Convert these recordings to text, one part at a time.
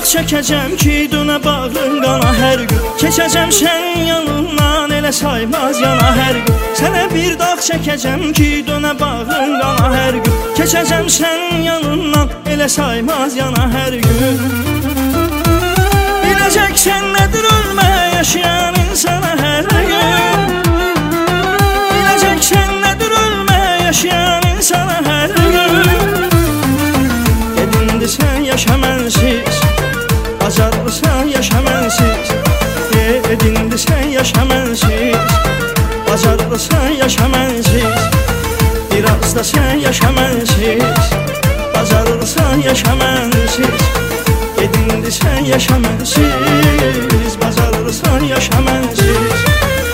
çəkəcəm ki, dönə bağrın qana hər gün. Keçəcəm sənin yanından, elə saymaz yana hər gün. Sənə bir dağ çəkəcəm ki, dönə bağrın qana hər gün. Keçəcəm sənin yanından, elə saymaz yana hər gün. Biləcəksən nədir ölmə, yaşayan insana hər gün. Biləcəksən nədir ölmə, yaşayan insana hər gün. Gedindi sən yaşa mənsiz, bacarırsan yaşa mənsiz. Gedindi sən yaşa mənsiz, bacarırsan yaşa mənsiz. Biraz da sən yaşa mənsiz, bacarırsan yaşa mənsiz. Gedindi sən yaşa mənsiz, bacarırsan yaşa mənsiz.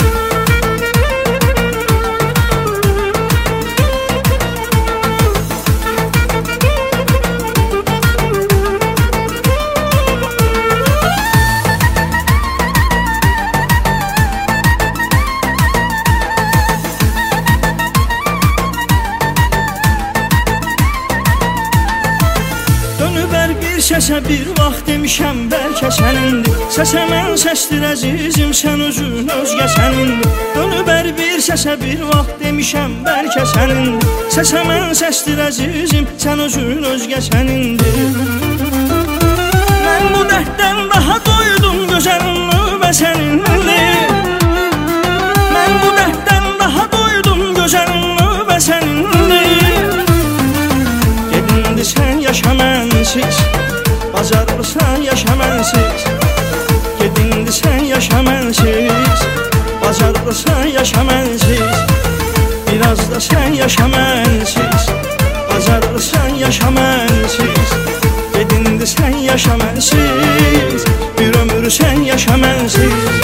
Səsə bir vaxt demişəm bəlkə sənindir. Səsə mən səsdir əzizim, sən özün özgə sənindir. Dönüb hər bir səsə bir vaxt demişəm bəlkə sənindir. Səsə mən səsdir əzizim, sən özün özgə sənindir. Mən bu dərddən daha doydum, gözəlim növbə sənindir. Mən bu dərddən daha doydum, gözəlim növbə sənindir. Gedindi sən yaşa mənsiz, bacarırsan yaşa mənsiz. Gedindi sən yaşa mənsiz, bacarırsan yaşa mənsiz. Biraz da sən yaşa mənsiz, bacarırsan yaşa mənsiz. Gedindi sən yaşa mənsiz, bir ömür sən yaşa mənsiz.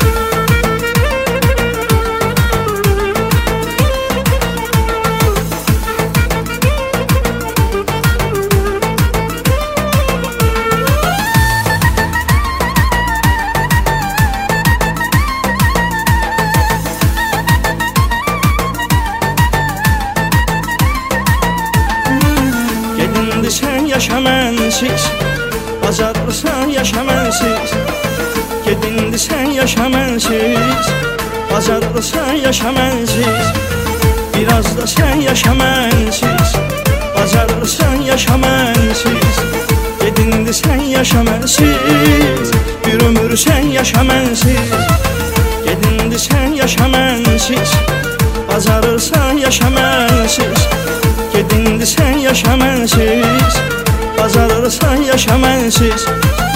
Sən yaşa mənsiz, bacarırsan yaşa mənsiz. Gedindi sən yaşa mənsiz, bacarırsan yaşa mənsiz. Biraz da sən yaşa mənsiz, bacarırsan yaşa mənsiz. Gedindi sən yaşa mənsiz, bir ömür sən yaşa mənsiz. Gedindi sən yaşa mənsiz, bacarırsan yaşa mənsiz. Gedindi sən yaşa mənsiz, bacarırsan yaşa mənsiz.